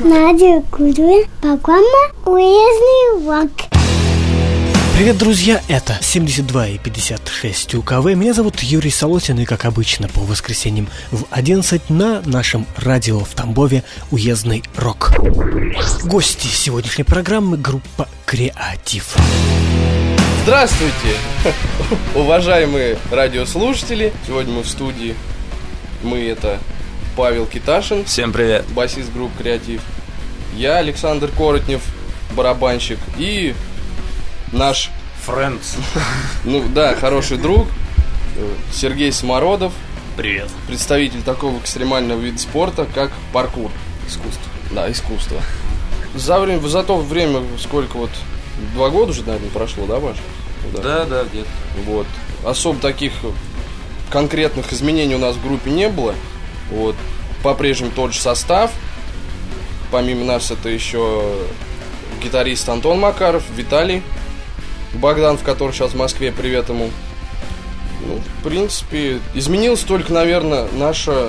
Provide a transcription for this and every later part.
Надя Кузьмин, программа «Уездный рок». Привет, друзья, это 72,56 УКВ. Меня зовут Юрий Солотин, и, как обычно, по воскресеньям в 11 на нашем радио в Тамбове «Уездный рок». Гости сегодняшней программы — группа «Креатив». Здравствуйте, уважаемые радиослушатели. Сегодня мы в студии. Это Павел Киташин. Всем привет. Басист группы «Креатив». Я Александр Коротнев, барабанщик. И наш Френдс. Хороший друг Сергей Самородов. Привет. Представитель такого экстремального вида спорта, как паркур. Искусство. Да, искусство. За то время, сколько 2 года уже, наверное, прошло, да, Маш? Да, где-то. Вот. Особо таких конкретных изменений у нас в группе не было. Вот. По-прежнему тот же состав. Помимо нас это еще гитарист Антон Макаров, Виталий Богданов, который сейчас в Москве, привет ему. В принципе, изменилось только, наверное, наше,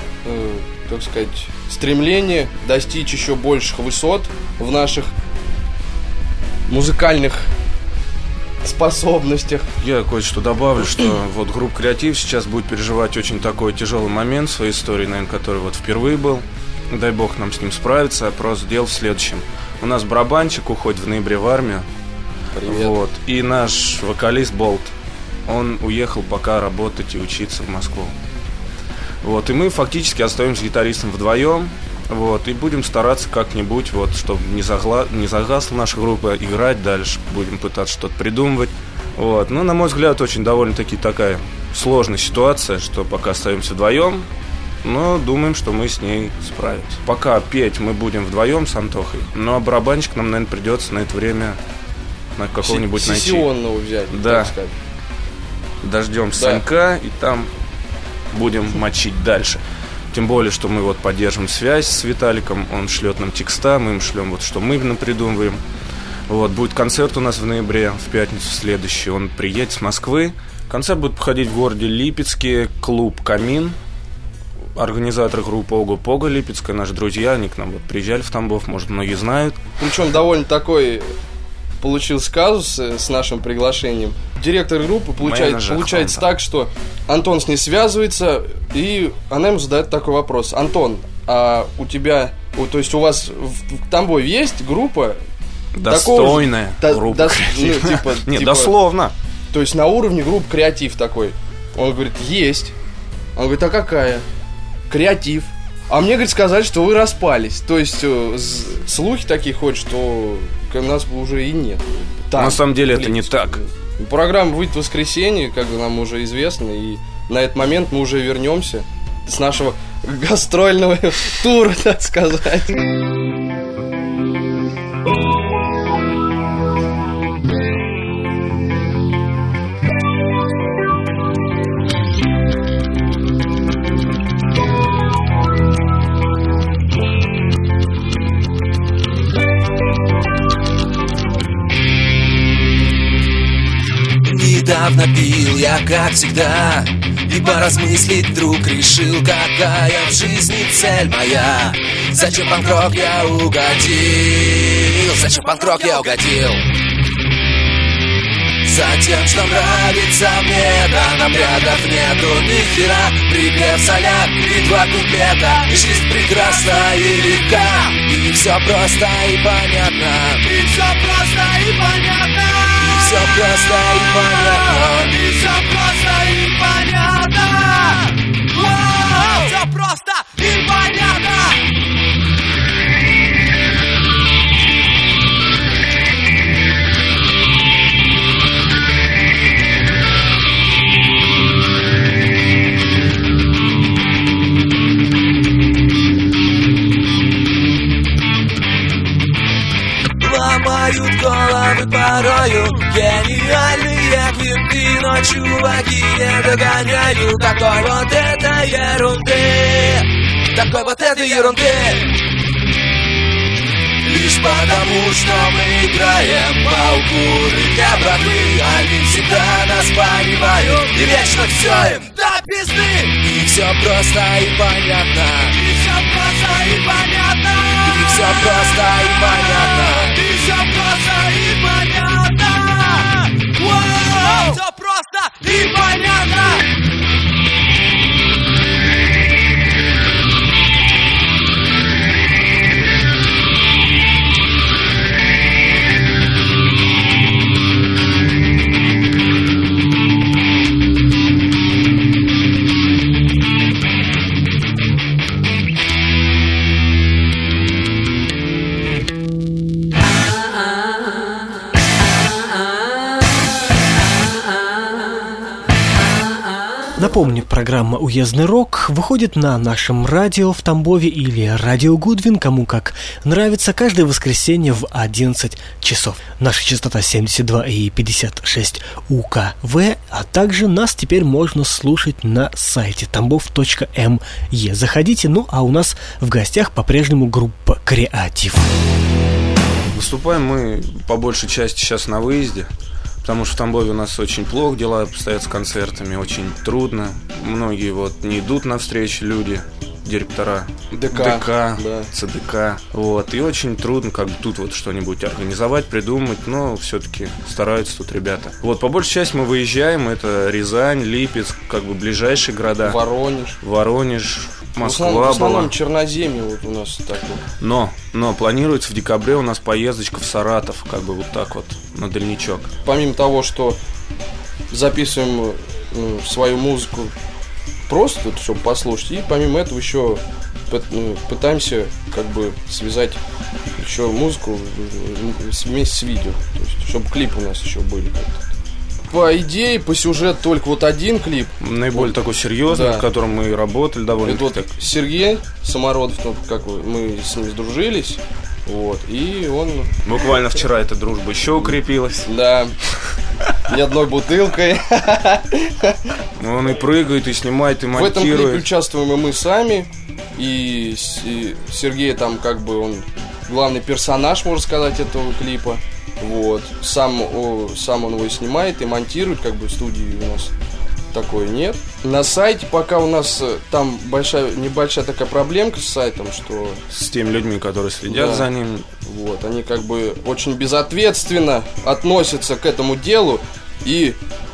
стремление достичь еще больших высот в наших музыкальных способностях. Я кое-что добавлю, что группа «Креатив» сейчас будет переживать очень такой тяжелый момент в своей истории, наверное, который впервые был. Дай бог нам с ним справиться. Просто дело в следующем. У нас барабанщик уходит в ноябре в армию. Привет. И наш вокалист Болт, он уехал пока работать и учиться в Москву. И мы фактически остаемся с гитаристом вдвоем. И будем стараться как-нибудь, чтобы не загасла наша группа, играть дальше, будем пытаться что-то придумывать. На мой взгляд, очень довольно-таки такая сложная ситуация, что пока остаемся вдвоем, но думаем, что мы с ней справимся. Пока петь мы будем вдвоем с Антохой, но барабанщик нам, наверное, придется на это время какого-нибудь найти. Сессионного взять, да. так сказать. Дождем Санька, и там будем мочить дальше. Тем более, что мы поддержим связь с Виталиком. Он шлет нам текста, мы им шлем что мы придумываем. Будет концерт у нас в ноябре, в пятницу следующий. Он приедет с Москвы. Концерт будет проходить в городе Липецке, клуб «Камин». Организаторы группы «Ого-Пого» Липецкая, наши друзья, они к нам приезжали в Тамбов, может, многие знают. Причем довольно такой получился казус с нашим приглашением. Директор группы получается так, что Антон с ней связывается, и она ему задает такой вопрос: Антон, а у тебя, то есть у вас в Тамбове есть группа достойная группа «Креатив»? Дословно. То есть на уровне группы «Креатив» такой. Он говорит, есть. Он говорит, а какая? «Креатив». А мне, говорит, сказали, что вы распались. То есть слухи такие ходят, что нас уже и нет. На самом деле это не так. Программа выйдет в воскресенье, как нам уже известно. И на этот момент мы уже вернемся с нашего гастрольного тура, так сказать. Недавно пил я, как всегда, и поразмыслить вдруг решил, какая в жизни цель моя. Зачем панк-рок я угодил? Зачем панк-рок я угодил? Затем, что нравится мне, да напрягов нету ни хера. Припев соляк и 2 куплета, и жизнь прекрасна и легка, и все просто и понятно. И все просто и понятно. Все просто и понятно. И все просто и понятно. Все просто и понятно. Ломают головы порою гениальные квинты, но чуваки не догоняют такой этой ерунды, такой этой ерунды. Лишь потому, что мы играем по укуры для братвы, они всегда нас понимают, и вечно все им до пизды. И все просто и понятно. И все просто и понятно. И все просто и понятно. И все просто и понятно. Воу! Все просто и понятно. Напомню, программа «Уездный рок» выходит на нашем радио в Тамбове или радио Гудвин, кому как нравится, каждое воскресенье в 11 часов. Наша частота 72,56 УКВ, а также нас теперь можно слушать на сайте tambov.me. Заходите, ну а у нас в гостях по-прежнему группа «Креатив». Выступаем мы по большей части сейчас на выезде, потому что в Тамбове у нас очень плохо дела обстоят с концертами, очень трудно. Многие вот не идут навстречу люди, директора ДК, да. ЦДК. Вот. И очень трудно как бы тут вот что-нибудь организовать, придумать, но все-таки стараются тут ребята. Вот по большей части мы выезжаем, это Рязань, Липецк, как бы ближайшие города. Воронеж, Москва в основном была. Черноземье вот у нас так вот. Но планируется в декабре у нас поездочка в Саратов, как бы вот так вот, на дальничок. Помимо того, что записываем свою музыку просто, чтобы послушать, и помимо этого еще пытаемся как бы связать еще музыку вместе с видео, то есть, чтобы клипы у нас еще были как-то. По идее, по сюжету только вот один клип. Наиболее вот, такой серьезный, да, над которым мы работали довольно. Это вот Сергей Самородов, как мы с ним сдружились. Вот, и он... Буквально вчера эта дружба еще укрепилась. Да, ни одной бутылкой. Он и прыгает, и снимает, и монтирует. В этом клипе участвуем и мы сами. И Сергей там как бы он главный персонаж, можно сказать, этого клипа. Вот, сам он его снимает и монтирует, как бы в студии у нас такой нет. На сайте пока у нас там небольшая такая проблемка с сайтом, что... С теми людьми, которые следят, да, за ним. Вот, они как бы очень безответственно относятся к этому делу и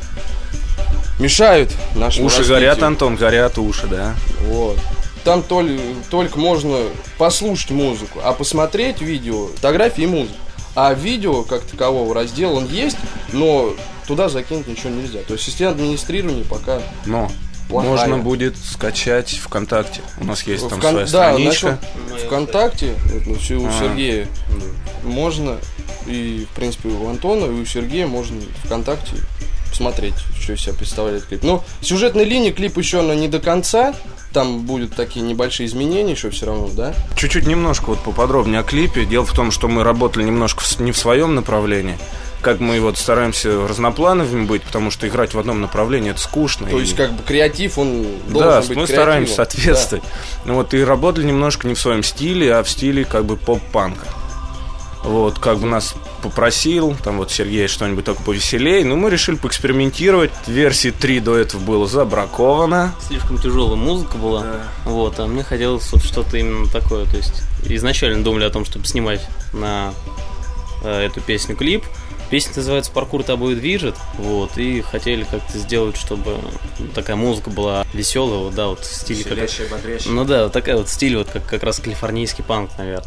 мешают нашему уши развитию. Горят, Антон, горят уши, да. Вот. Там только можно послушать музыку, а посмотреть видео, фотографии и музыку. А видео, как такового раздела, он есть, но туда закинуть ничего нельзя. То есть система администрирования пока плохая. Можно будет скачать ВКонтакте. У нас есть там своя страничка. ВКонтакте, у Сергея можно, и в принципе у Антона, и у Сергея можно ВКонтакте посмотреть, что из себя представляет клип. Но сюжетной линии клип еще не до конца. Там будут такие небольшие изменения еще все равно, да? Чуть-чуть немножко вот поподробнее о клипе. Дело в том, что мы работали немножко не в своем направлении. Как мы вот стараемся разноплановыми быть, потому что играть в одном направлении это скучно. То есть как бы креатив, он должен быть креативным. Да, мы стараемся соответствовать. Да. Вот, и работали немножко не в своем стиле, а в стиле как бы поп-панка. Вот, как бы нас попросил, там вот Сергей что-нибудь только повеселее. Но мы решили поэкспериментировать. Версии 3 до этого было забраковано. Слишком тяжелая музыка была, да. Вот, а мне хотелось вот что-то именно такое. То есть изначально думали о том, чтобы снимать на эту песню клип. Песня называется «Паркур тобой движет», вот, и хотели как-то сделать, чтобы такая музыка была веселая, вот, да, вот в стиле... Веселящая, бодрящая. Ну да, вот такая вот стиль, вот как раз калифорнийский панк, наверное.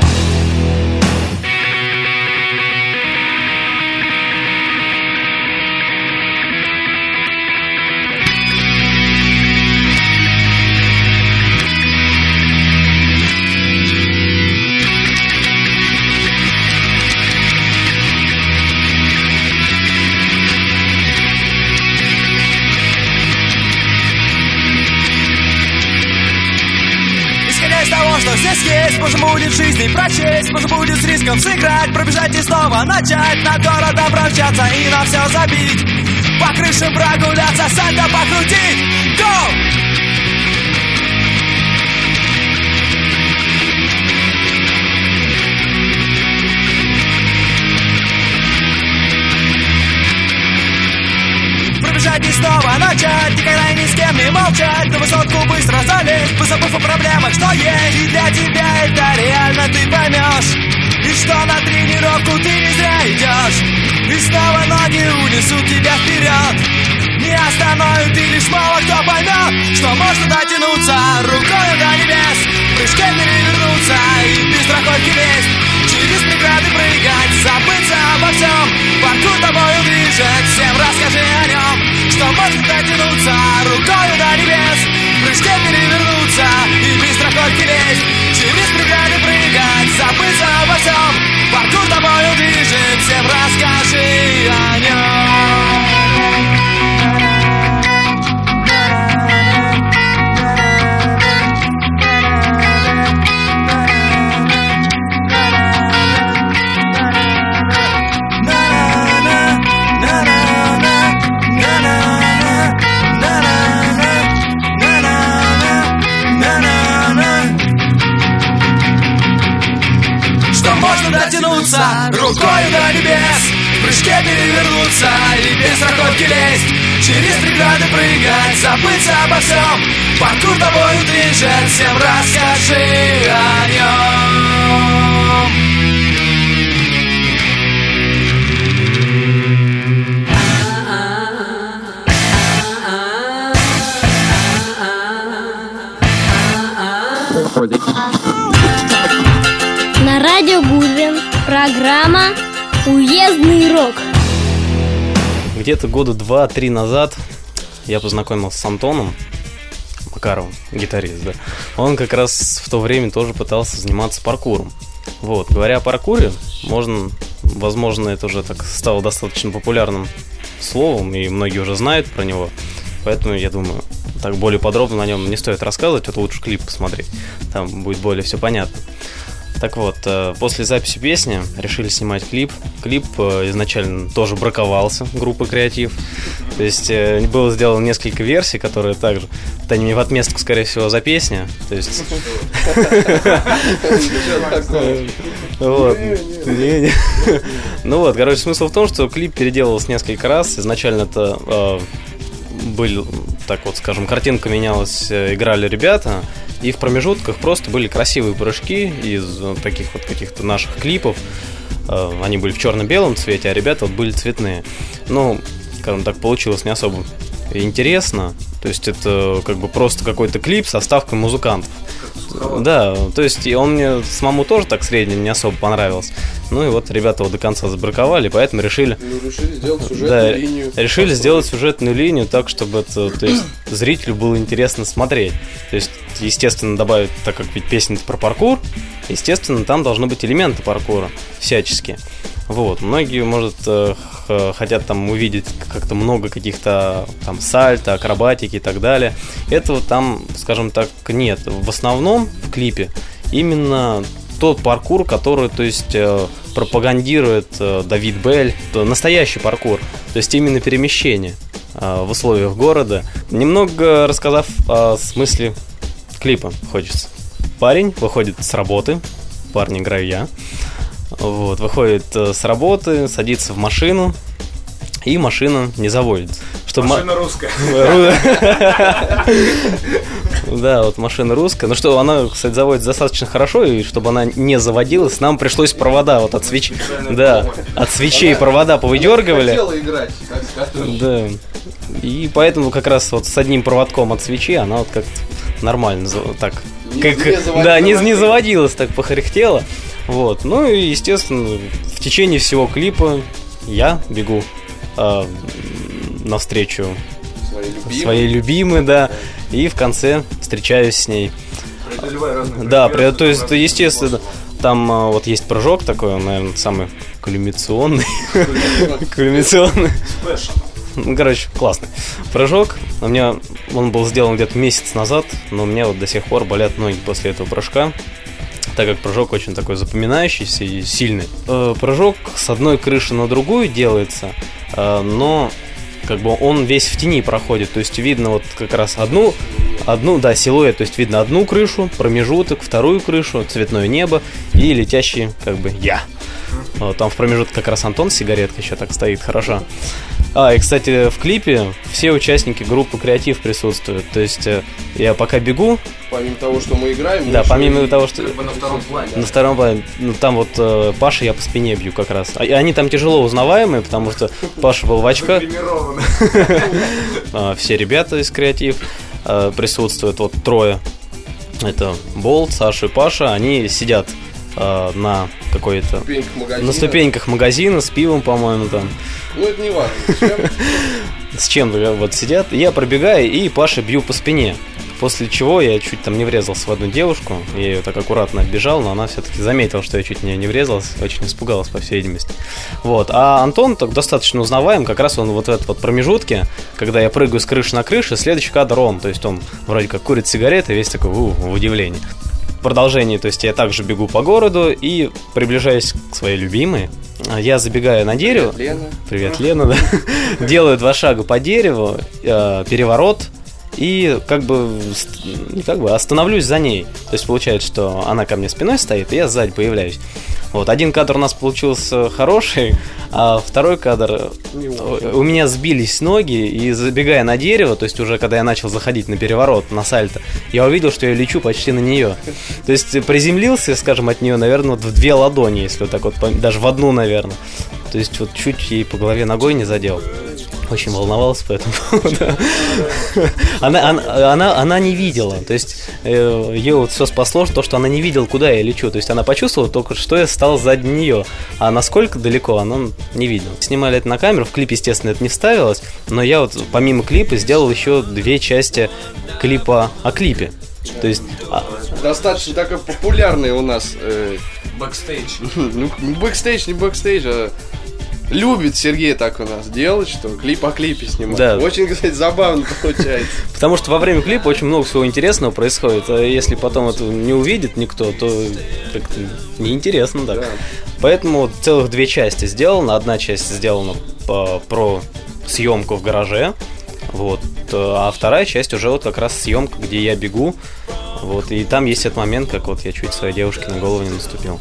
Здесь есть, можно будет в жизни прочесть, можно будет с риском сыграть, пробежать и снова начать, над городом промчаться и на все забить, по крышам прогуляться, сальто покрутить. Go! Бежать и снова начать, никогда ни с кем не молчать, на высотку быстро залезть, позабыв о проблемах, что есть. И для тебя это реально ты поймешь, и что на тренировку ты не зря идешь. И снова ноги унесут тебя вперед, не остановят и лишь мало кто поймет, что можно дотянуться рукой до небес, в прыжке перевернуться и без страховки лезть, через преграды прыгать, забыться обо всем. Паркур тобою движет, всем расскажи о нем, что можно дотянуться рукой до небес, в прыжке перевернуться и без страховки лезть, через преграды прыгать, забыться обо всем. Паркур тобою движет, всем расскажи о нем. Дотянуться рукой до небес, в прыжке перевернуться и без страховки лезть, через преграды прыгать, забыться обо всем. Паркур тобою движет, всем расскажи о нем. На радио Гудвин программа «Уездный рок». Где-то года 2-3 назад я познакомился с Антоном Макаровым, гитарист, да. Он как раз в то время тоже пытался заниматься паркуром. Вот, говоря о паркуре, возможно, это уже так стало достаточно популярным словом, и многие уже знают про него. Поэтому, я думаю, так более подробно на нем не стоит рассказывать, это лучше клип посмотреть, там будет более все понятно. Так вот, после записи песни решили снимать клип. Клип изначально тоже браковался группой «Креатив». То есть было сделано несколько версий, которые также... Вот они мне в отместку, скорее всего, за песню. То есть... Ну вот, короче, смысл в том, что клип переделывался несколько раз. Изначально это были, так вот скажем, картинка менялась, играли ребята, и в промежутках просто были красивые прыжки из таких вот каких-то наших клипов. Они были в черно-белом цвете, а ребята вот были цветные. Ну, скажем так, получилось не особо интересно. То есть это как бы просто какой-то клип со вставкой музыкантов. Да, то есть он мне самому тоже так средне не особо понравился. Ну и вот ребята его до конца забраковали, поэтому решили сделать сюжетную линию. Решили сделать сюжетную линию так, чтобы это, то есть, зрителю было интересно смотреть. То есть, естественно, добавить, так как ведь песня про паркур, естественно, там должны быть элементы паркура всяческие. Вот, многие, может, хотят там увидеть как-то много каких-то там сальто, акробатики и так далее. Этого там, скажем так, нет. В основном в клипе именно тот паркур, который, то есть, пропагандирует Давид Бель, настоящий паркур, то есть именно перемещение в условиях города. Немного рассказав о смысле клипа, хочется. Парень выходит с работы, парень играю я. Вот, выходит с работы, садится в машину, и машина не заводится. Машина русская. Да, вот машина русская. Ну что, она, кстати, заводится достаточно хорошо, и чтобы она не заводилась, нам пришлось провода вот от свечей. Да, от свечей провода повыдергивали. Хотела играть, так скажем. Да. И поэтому как раз вот с одним проводком от свечи она вот как-то нормально так. Не заводилась, так похрехтела. Вот. Ну и, естественно, в течение всего клипа я бегу навстречу своей любимой, да, и в конце встречаюсь с ней. Да, то есть, естественно, там вот есть прыжок такой, он, наверное, самый кульминационный. Ну, короче, классный прыжок. У меня он был сделан где-то месяц назад, но у меня вот до сих пор болят ноги после этого прыжка, так как прыжок очень такой запоминающийся и сильный. Прыжок с одной крыши на другую делается, но как бы он весь в тени проходит, то есть видно вот как раз одну, да, силуэт, то есть видно одну крышу, промежуток, вторую крышу, цветное небо и летящий как бы я. Там в промежутке как раз Антон с сигареткой еще так стоит, хорошо. И, кстати, в клипе все участники группы «Креатив» присутствуют. То есть я пока бегу... Помимо того, что мы играем... Да, помимо того, что... на втором плане. На втором плане. Ну, там вот Паша я по спине бью как раз. И они там тяжело узнаваемые, потому что Паша был в очках. Все ребята из «Креатив» присутствуют. Вот трое. Это Болт, Саша и Паша. Они сидят на какой-то... На ступеньках магазина с пивом, по-моему, там. Ну, это не важно. С чем-то вот сидят. Я пробегаю и Паше бью по спине. После чего я чуть там не врезался в одну девушку. Я ее так аккуратно оббежал, но она все-таки заметила, что я чуть в нее не врезался. Очень испугалась, по всей видимости. Вот. А Антон так достаточно узнаваем. Как раз он вот в этом вот промежутке, когда я прыгаю с крыши на крышу, следующий кадр он. То есть он вроде как курит сигареты, весь такой в удивлении. В продолжении, то есть я также бегу по городу и приближаясь к своей любимой. Я забегаю на дерево. Привет, Лена, да. Делаю 2 шага по дереву, переворот. И как бы остановлюсь за ней. То есть получается, что она ко мне спиной стоит, и я сзади появляюсь. Вот, один кадр у нас получился хороший, а второй кадр у меня сбились ноги, и забегая на дерево, то есть уже когда я начал заходить на переворот, на сальто, я увидел, что я лечу почти на нее. То есть приземлился, скажем, от нее, наверное, вот в 2 ладони, если вот так вот, даже в одну, наверное. То есть вот чуть ей по голове ногой не задел. Очень волновался по этому поводу. Она не видела. То есть ее вот все спасло, то, что она не видела, куда я лечу. То есть она почувствовала только, что я стал сзади нее. А насколько далеко, она не видела. Снимали это на камеру, в клип, естественно, это не вставилось. Но я вот помимо клипа сделал еще 2 части клипа о клипе. То есть... Достаточно такой популярный у нас... Бэкстейдж. Ну, не бэкстейдж, а... Любит Сергей так у нас делать, что клип о клипе снимать. Да. Очень, кстати, забавно получается. Потому что во время клипа очень много всего интересного происходит. А если потом это не увидит никто, то как-то неинтересно так. Да. Поэтому целых 2 части сделано. Одна часть сделана про съемку в гараже. Вот. А вторая часть уже вот как раз съемка, где я бегу. Вот. И там есть этот момент, как вот я чуть своей девушке на голову не наступил.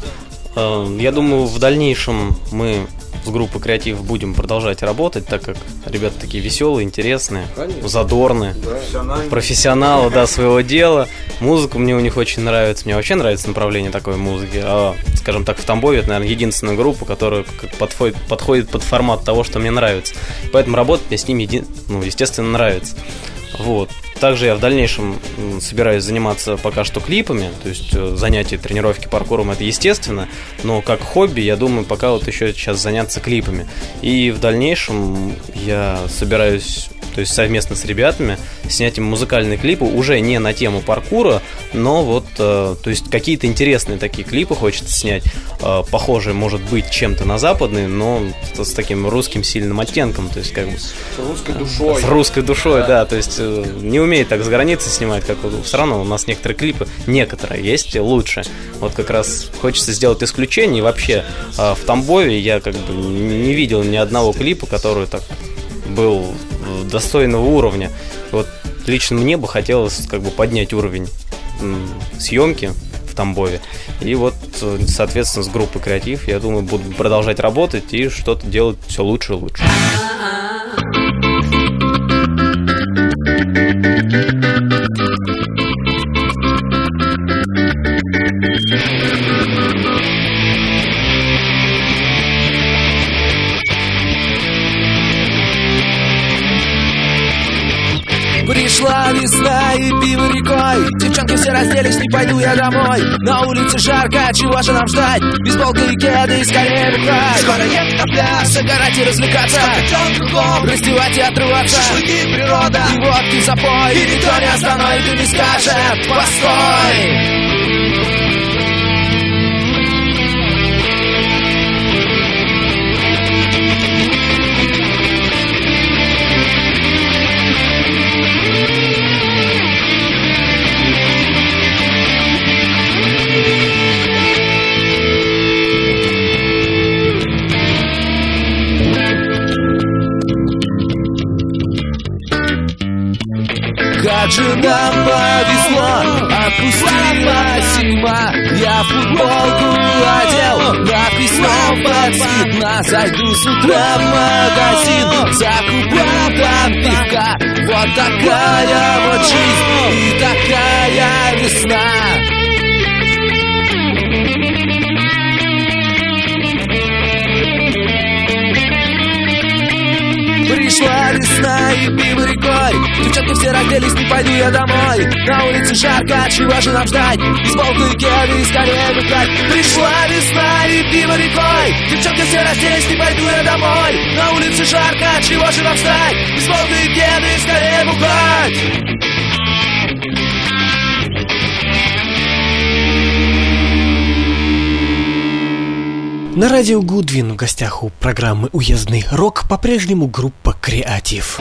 Я думаю, в дальнейшем мы с группой «Креатив» будем продолжать работать, так как ребята такие веселые, интересные, конечно, задорные, да, профессионалы, да, своего дела. Музыка мне у них очень нравится. Мне вообще нравится направление такой музыки. Скажем так, в Тамбове это, наверное, единственная группа, которая подходит под формат того, что мне нравится. Поэтому работать мне с ними, естественно, нравится. Вот. Также я в дальнейшем собираюсь заниматься пока что клипами. То есть занятия, тренировки паркуром — это естественно. Но как хобби, я думаю, пока вот еще сейчас заняться клипами. И в дальнейшем я собираюсь, то есть совместно с ребятами, снять им музыкальные клипы уже не на тему паркура, но вот, то есть какие-то интересные такие клипы хочется снять, похожие, может быть, чем-то на западные, но с таким русским сильным оттенком, то есть как бы... С русской душой. С русской душой, да, то есть не умеет так с границы снимать, как все равно у нас некоторые клипы, некоторые есть лучше. Вот как раз хочется сделать исключение, и вообще в Тамбове я как бы не видел ни одного клипа, который так был достойного уровня. Вот лично мне бы хотелось как бы поднять уровень съемки в Тамбове. И вот, соответственно, с группой «Креатив», я думаю, буду продолжать работать и что-то делать все лучше и лучше. Пришла весна и пиво рекой. Девчонки все разделись, не пойду я домой. На улице жарко, чего же нам ждать? Бейсболка и кеды, скорее бухать. Скоро ехать на пляж, загорать и развлекаться. Раздевать и отрываться. Шашлыки, природа и водки запой. И никто не остановит и не скажет: постой! Как же нам повезло, отпустила зима. Я футболку одел, написал подсвидно. Зайду с утра в магазин, закуплю там пивка. Вот такая вот жизнь и такая весна. Пришла весна и пиво рекой. Девчонки все разделись, не пойду я домой. На улице жарко, чего же нам ждать? Бейсболку и кеды, скорее бухать. Пришла весна и пиво рекой. Девчонки все разделись, не пойду я домой. На улице жарко, чего же нам ждать? Бейсболку и кеды, скорее бухать. На радио Гудвин в гостях у программы «Уездный рок» по-прежнему группа «Креатив».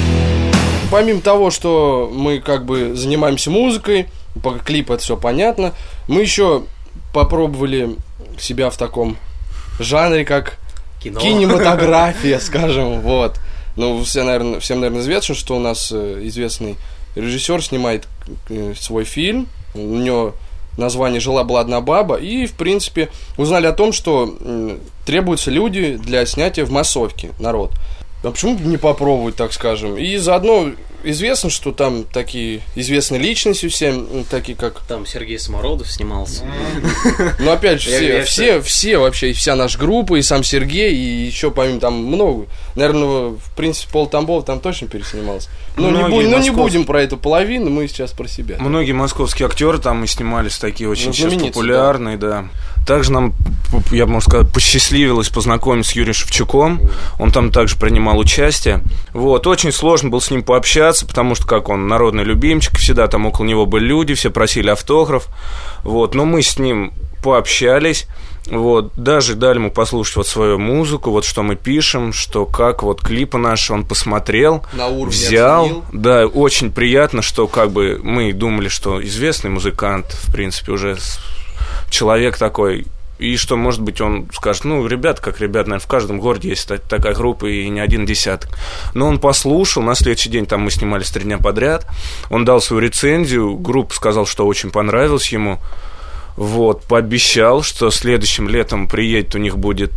Помимо того, что мы как бы занимаемся музыкой, по клипу это все понятно, мы еще попробовали себя в таком жанре, как кинематография, скажем, вот. Ну, всем, наверное, известно, что у нас известный режиссер снимает свой фильм, у него название «Жила-была одна баба», и, в принципе, узнали о том, что требуются люди для снятия в массовке, народ. А почему бы не попробовать, так скажем? И заодно известно, что там такие известные личности все, такие как... Там Сергей Самородов снимался. Ну, опять же, все вообще, вся наша группа, и сам Сергей, и еще помимо там много. Наверное, в принципе, Пол Тамбов там точно переснимался. Но не будем про эту половину, мы сейчас про себя. Многие московские актеры там и снимались, такие очень сейчас популярные, да. Также нам, я бы, можно сказать, посчастливилось познакомиться с Юрием Шевчуком. Он там также принимал участие. Вот, очень сложно было с ним пообщаться, потому что, как он, народный любимчик, всегда там около него были люди, все просили автограф. Вот, но мы с ним пообщались. Вот, даже дали ему послушать вот свою музыку, вот что мы пишем, что как вот клипы наши он посмотрел, взял. Оценил. Да, очень приятно, что как бы мы думали, что известный музыкант, в принципе, уже человек такой, и что, может быть, он скажет, ну, ребят, наверное, в каждом городе есть такая группа, и не один десяток. Но он послушал, на следующий день, там мы снимались 3 дня подряд, он дал свою рецензию, группа сказал, что очень понравилось ему, вот, пообещал, что следующим летом приедет, у них будет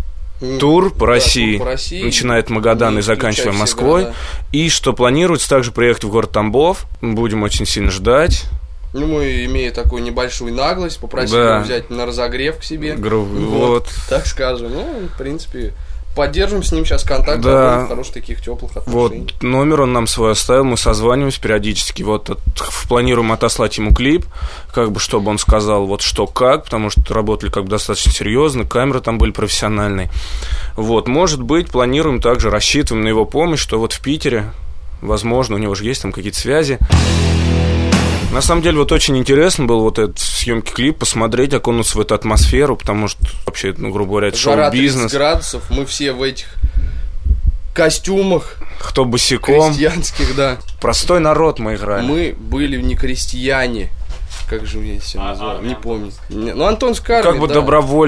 тур по России, начиная от Магадана и заканчивая Москвой, города. И что планируется также приехать в город Тамбов, будем очень сильно ждать. Ну, мы, имея такую небольшую наглость, попросили его взять на разогрев к себе. Вот. Так скажем. Ну, в принципе, поддержим с ним сейчас контакт, в хороших таких теплых отношений. Вот, номер он нам свой оставил, мы созваниваемся периодически. Вот, планируем отослать ему клип, как бы, чтобы он сказал, вот, что как, потому что работали, как бы, достаточно серьезно, камеры там были профессиональные. Вот, может быть, планируем также, рассчитываем на его помощь, что вот в Питере, возможно, у него же есть там какие-то связи. На самом деле, вот очень интересно было вот этот съемки клип, посмотреть, окунуться в эту атмосферу, потому что вообще, ну, грубо говоря, это шоу-бизнес. 30 градусов, мы все в этих костюмах. Кто босиком. Крестьянских, да. Простой народ мы играли. Мы были не крестьяне. Как же я себя назвал? Не помню. Ну, Антонская армия, как бы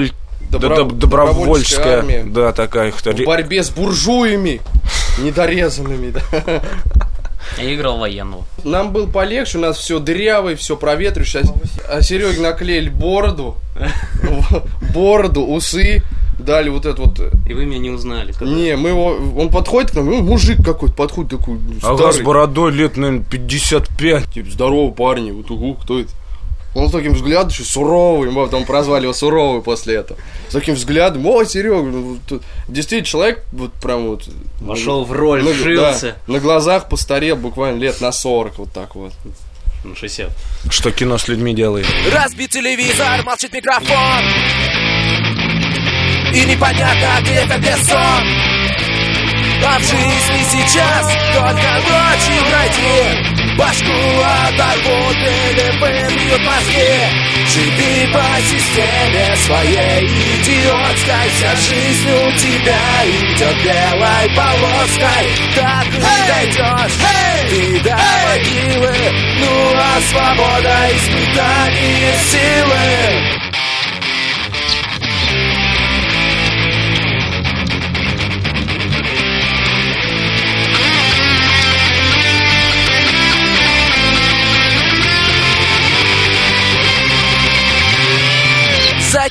добровольческая армия. Да, такая. В борьбе с буржуями недорезанными, да. Я играл военного. Нам было полегче, у нас все дырявое, все проветривающее. А Сереге наклеили бороду, усы, дали вот это вот. И вы меня не узнали? Не, мы его, он подходит к нам, мужик какой-то подходит такой старый. Ага, с бородой лет, наверное, 55. Типа, здорово, парни, вот кто это? Он с таким взглядом, еще суровый, мы потом прозвали его суровый после этого. С таким взглядом, о, Серега, ну, действительно, человек вот прям вот... Вошел в роль, вжился. Да, на глазах постарел буквально лет на 40, вот так вот. На 60. Что кино с людьми делает? Разбит телевизор, молчит микрофон. И непонятно, где сон. А в жизни сейчас только ночью пройти. Башку оторвут или выбьют мозги. Живи по системе своей идиотской. Вся жизнь у тебя идет белой полоской. Так и дойдешь ты до могилы. Ну а свобода — испытание силы.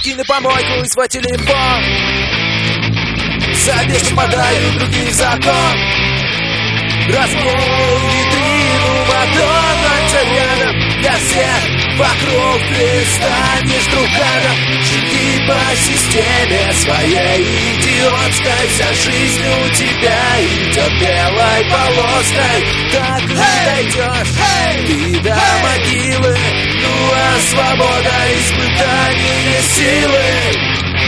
Закинь на помойку свой телефон. Завешу, падаю, других закон. Разбей витрину, Мадонна рядом. Для всех вокруг ты станешь другом. Живи по системе своей идиотской. Вся жизнь у тебя идет белой полоской. Так дойдешь ты до могилы. Ну а свобода испытание силы.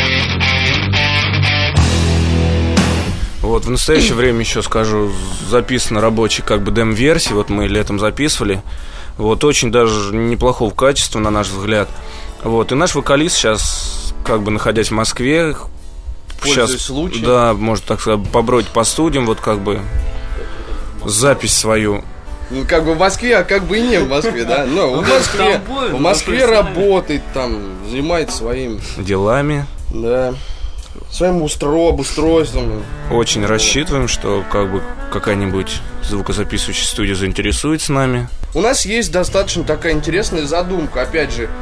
Вот в настоящее время еще скажу, записана рабочая как бы дем-версия. Вот мы летом записывали. Вот очень даже неплохого качества, на наш взгляд. Вот и наш вокалист сейчас, как бы находясь в Москве, пользуясь случаем, да, может так сказать, побродить по студиям, вот как бы запись свою. Ну, как бы в Москве, а как бы и не в Москве, да? Но в Москве работает, там, занимается своим делами. Да. Своим обустройством. Очень рассчитываем, что как бы какая-нибудь звукозаписывающая студия заинтересуется нами. У нас есть достаточно такая интересная задумка, опять же,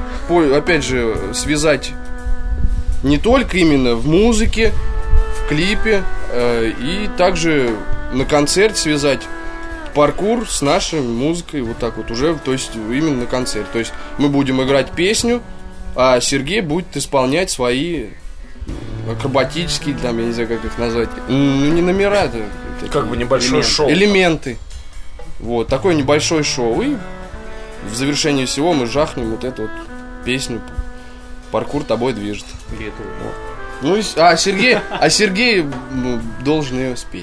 связать не только именно в музыке, в клипе, и также на концерте связать паркур с нашей музыкой, вот так вот уже, то есть именно на концерт. То есть мы будем играть песню, а Сергей будет исполнять свои акробатические, там, я не знаю, как их назвать. Ну, не номера, это как бы небольшое шоу. Элементы. Вот, такое небольшое шоу. И в завершении всего мы жахнем вот эту вот песню «Паркур тобой движет». Вот. Ну, а Сергей должен ее спеть.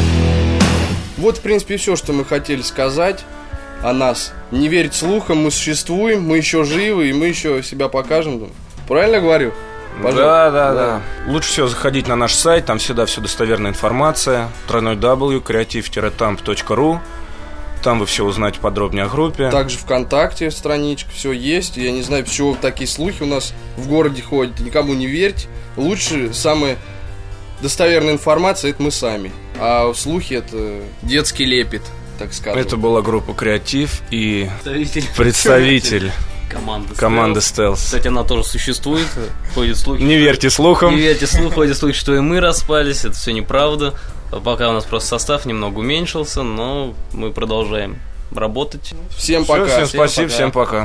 Вот, в принципе, все, что мы хотели сказать о нас. Не верить слухам, мы существуем, мы еще живы, и мы еще себя покажем. Правильно говорю? Да. Лучше всего заходить на наш сайт, там всегда все достоверная информация. www.creative-tamp.ru. Там вы все узнаете подробнее о группе. Также ВКонтакте страничка, все есть. Я не знаю, почему такие слухи у нас в городе ходят. Никому не верьте. Лучше, самая достоверная информация — это мы сами. А слухи — это детский лепет, так скажем. Это была группа «Креатив» и представитель команды Stealth. Кстати, она тоже существует. Ходят слухи. Не верьте слухам. Не верьте слухам. Ходят слухи, что и мы распались. Это все неправда. Пока у нас просто состав немного уменьшился, но мы продолжаем работать. Всем пока. Всем спасибо, всем пока.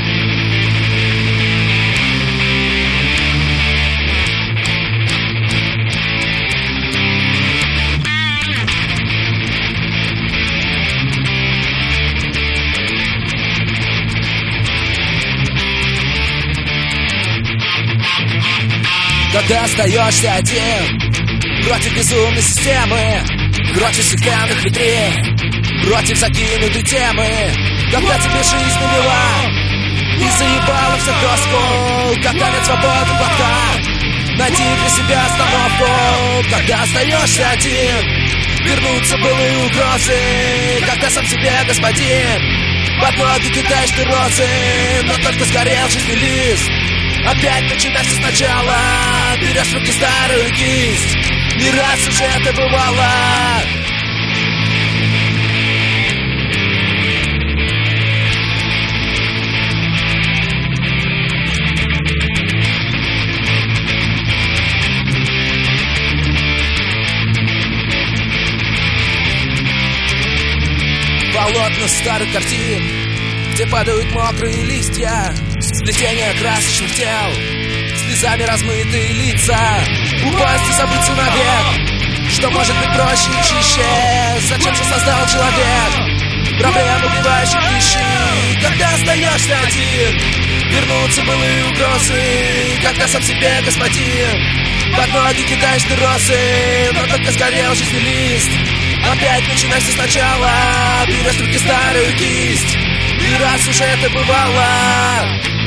Когда остаешься один против безумной системы, против стеклянных витрин, против закинутой темы, когда тебе жизнь навела и заебала всех доску, когда нет свободы пока, найди для себя остановку. Когда остаешься один, вернутся былые угрозы, когда сам себе господин, под ноги кидаешь ты розы, но только сгорел жизненный лист. Опять начинай все сначала, берешь в руки старую кисть. Не раз уже это бывало. Полотна старых картин, где падают мокрые листья, сплетение красочных тел, слезами размытые лица. Упасть и забыться навек, что может быть проще и чище. Зачем же создал человек проблем, убивающих пищи? Когда остаешься один, вернутся былые угрозы, когда сам себе господин, под ноги кидаешь ты розы, но только сгорел жизненный лист. Опять начинай все сначала, берешь в руки старую кисть. И раз уже это бывало.